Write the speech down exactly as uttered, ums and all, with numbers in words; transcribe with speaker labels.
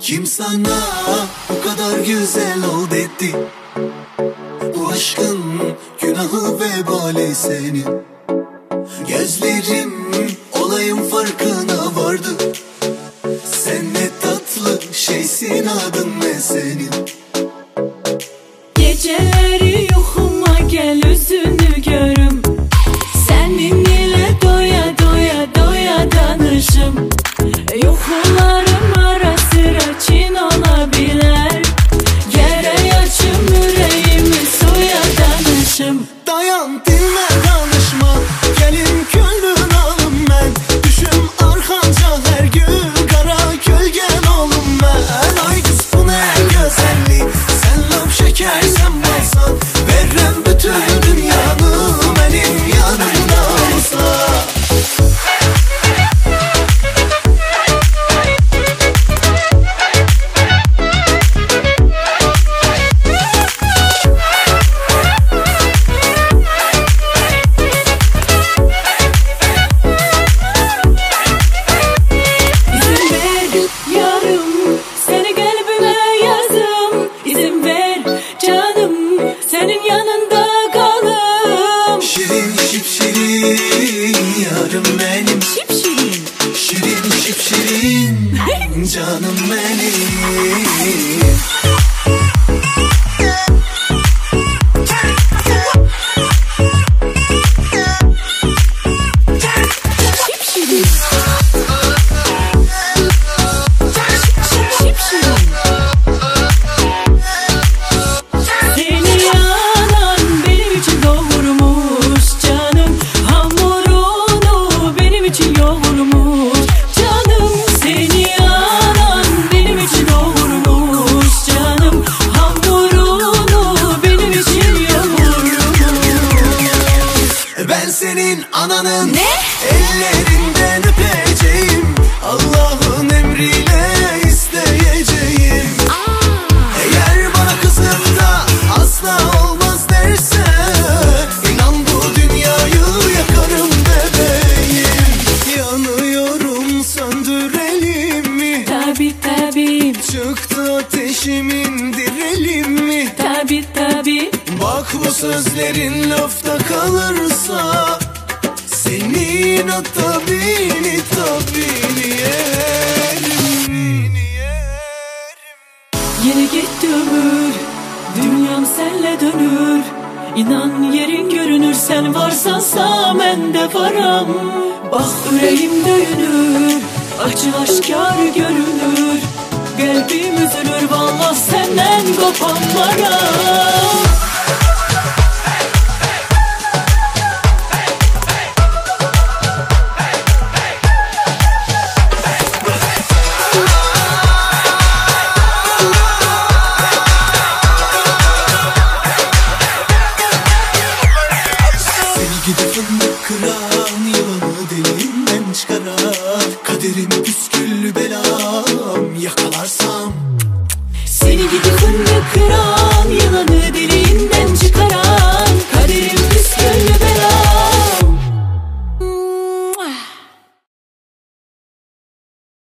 Speaker 1: Kim sana bu kadar güzel ol dedi? Bu aşkın günahı vebali senin. Gözlerim olayın farkına vardı. Sen ne tatlı şeysin, adın ne senin?
Speaker 2: Geceleri yuxuma gel, üzünü görüm. Senin ile doya doya doya danışım. Yuxularım ara sıra çin olabilir. Gerek açım yüreğimi suya danışım.
Speaker 1: Dayan dinle danışma, gelin könlün alım ben. Düşüm arkanca her gün, kara gölgen olum ben. Ay kız bu ne güzellik, sen laf şeker sen balsan. Verrem bütün dünyanı benim yanımda olsa.
Speaker 2: Senin yanında kalım.
Speaker 1: Şirin şipşirin yarım benim.
Speaker 2: Şipşirin.
Speaker 1: Şirin şipşirin canım benim. Ben senin ananın ne? Ellerinden öpeceğim, Allah'ın emriyle isteyeceğim. Aa. Eğer bana kızıp da asla olmaz derse, inan bu dünyayı yakarım bebeğim. Yanıyorum, söndürelim mi?
Speaker 2: Tabi tabi.
Speaker 1: Çıktı ateşim, indirelim mi?
Speaker 2: Tabi tabi.
Speaker 1: Bak bu sözlerin lafta kalırsa, senin o tabini tabini yerim.
Speaker 2: Yine gitti ömür, dünyam senle dönür. İnan yerin görünür, sen varsan sağ ben de varam. Bak yüreğim döyünür, acı aşkar görünür. Kalbim üzülür vallahi senden kopanlara.
Speaker 1: Gidip fındık kıran, yılanı deliğinden çıkaran. Kaderim püsküllü belam, yakalarsam.
Speaker 2: Seni gidip fındık kıran, yılanı deliğinden